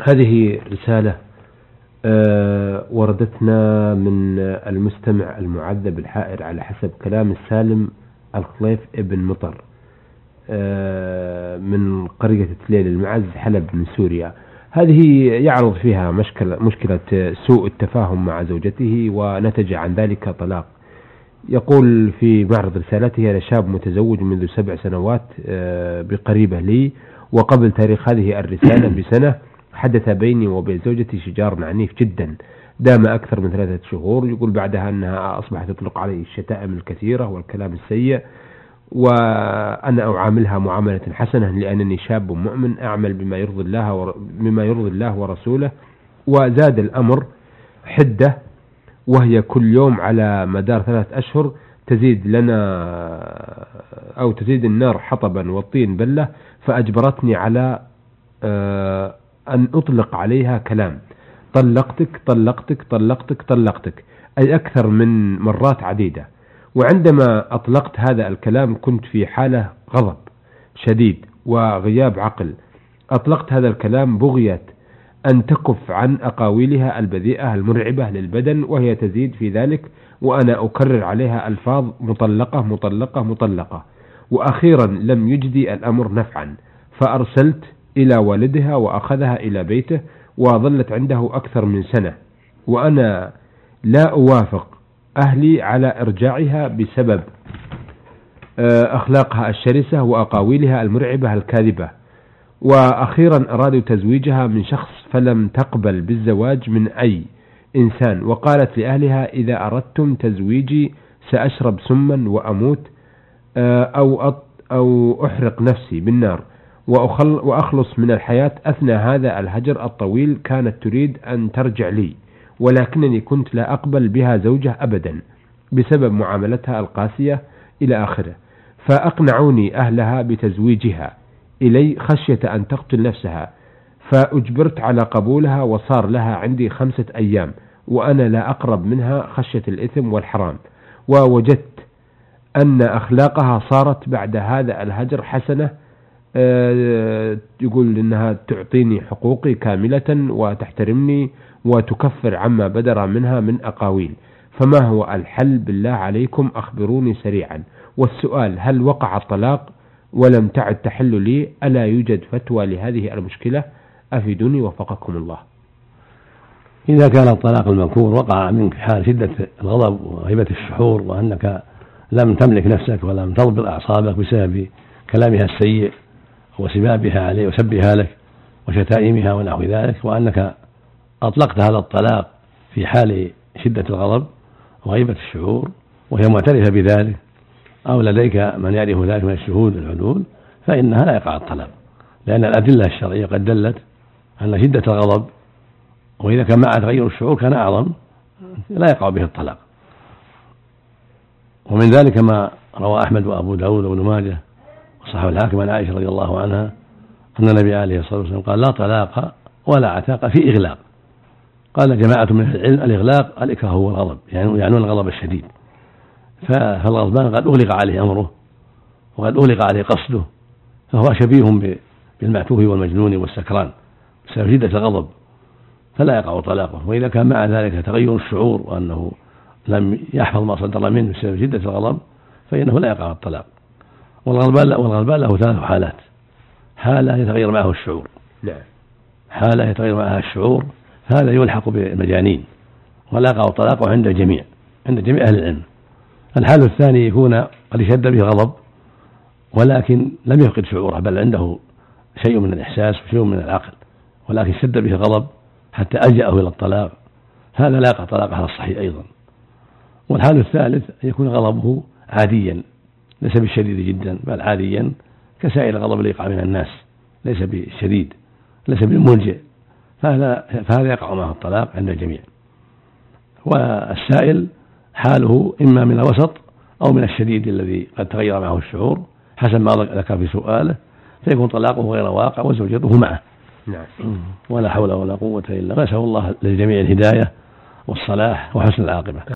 هذه رسالة وردتنا من المستمع المعذب الحائر على حسب كلام السالم الخليف ابن مطر من قرية تليل المعز حلب من سوريا. هذه يعرض فيها مشكلة سوء التفاهم مع زوجته ونتج عن ذلك طلاق. يقول في معرض رسالته: أنا شاب متزوج منذ 7 سنوات بقريبة لي، وقبل تاريخ هذه الرسالة بسنة حدث بيني وبين زوجتي شجار عنيف جدا دام أكثر من 3 شهور. يقول بعدها أنها أصبحت تطلق علي الشتائم الكثيرة والكلام السيء، وأنا أعاملها معاملة حسنة لأنني شاب مؤمن أعمل بما يرضي الله ورسوله. وزاد الأمر حدة، وهي كل يوم على مدار 3 أشهر تزيد النار حطبا والطين بلة، فأجبرتني على أن أطلق عليها كلام: طلقتك طلقتك طلقتك طلقتك، أي أكثر من مرات عديدة. وعندما أطلقت هذا الكلام كنت في حالة غضب شديد وغياب عقل. أطلقت هذا الكلام بغية أن تكف عن أقاويلها البذيئة المرعبة للبدن، وهي تزيد في ذلك، وأنا أكرر عليها ألفاظ مطلقة مطلقة مطلقة. وأخيرا لم يجدي الأمر نفعا، فأرسلت إلى والدها وأخذها إلى بيته، وظلت عنده أكثر من سنة، وأنا لا أوافق أهلي على إرجاعها بسبب أخلاقها الشرسة وأقاويلها المرعبة الكاذبة. وأخيرا أرادوا تزويجها من شخص، فلم تقبل بالزواج من أي إنسان، وقالت لأهلها: إذا أردتم تزويجي سأشرب سما وأموت أو أحرق نفسي بالنار وأخلص من الحياة. أثناء هذا الهجر الطويل كانت تريد أن ترجع لي، ولكنني كنت لا أقبل بها زوجة أبدا بسبب معاملتها القاسية إلى آخره. فأقنعوني أهلها بتزويجها إلي خشية أن تقتل نفسها، فأجبرت على قبولها، وصار لها عندي 5 أيام وأنا لا أقرب منها خشية الإثم والحرام. ووجدت أن أخلاقها صارت بعد هذا الهجر حسنة. يقول إنها تعطيني حقوقي كاملة وتحترمني وتكفر عما بدر منها من أقاويل. فما هو الحل بالله عليكم؟ أخبروني سريعا. والسؤال: هل وقع الطلاق ولم تعد تحل لي؟ ألا يوجد فتوى لهذه المشكلة؟ أفيدوني وفقكم الله. إذا كان الطلاق المذكور وقع منك حال شدة الغضب وهيبة الشحور، وأنك لم تملك نفسك ولم تضبط أعصابك بسبب كلامها السيء وسبابها عليه وسبها لك وشتائمها ونحو ذلك، وأنك أطلقت هذا الطلاق في حال شدة الغضب وغيبة الشعور وهي معترفة بذلك، أو لديك من يعرف ذلك من الشهود العدول، فإنها لا يقع الطلاق، لأن الأدلة الشرعية قد دلت أن شدة الغضب وإذا كان معه تغير الشعور كان أعظم لا يقع به الطلاق. ومن ذلك ما روى أحمد وأبو داود وابن ماجه وصححه الحاكم عن عائشة رضي الله عنها أن النبي عليه الصلاة والسلام قال: لا طلاق ولا عتاق في إغلاق. قال جماعة من أهل العلم: الإغلاق الإكراه هو الغضب، يعني الغضب الشديد. فالغضبان قد أغلق عليه أمره وقد أغلق عليه قصده، فهو شبيه بالمعتوه والمجنون والسكران بسبب شدة الغضب، فلا يقع طلاقه. وإذا كان مع ذلك تغير الشعور وأنه لم يحفظ ما صدر منه بسبب شدة الغضب فإنه لا يقع الطلاق. والغضبان له 3 حالات: حالة يتغير معه الشعور، حالة يتغير معها الشعور، هذا يلحق بالمجانين ولا يقع الطلاق عند جميع أهل العلم. الحال الثاني يكون قد اشتد به غضب ولكن لم يفقد شعوره، بل عنده شيء من الإحساس وشيء من العقل، ولكن اشتد به غضب حتى ألجأه إلى الطلاق، هذا لا يقع طلاق على الصحيح أيضا. والحال الثالث أن يكون غضبه عاديا ليس بالشديد جدا بل عاديا كسائر الغضب اللي يقع من الناس، ليس بالشديد ليس بالملجئ، فهذا يقع معه الطلاق عند الجميع. والسائل حاله إما من الوسط أو من الشديد الذي قد تغير معه الشعور حسب ما ذكر في سؤاله، فيكون طلاقه غير واقع وزوجته معه. ولا حول ولا قوة إلا بالله. نسأل الله للجميع الهداية والصلاح وحسن العاقبة.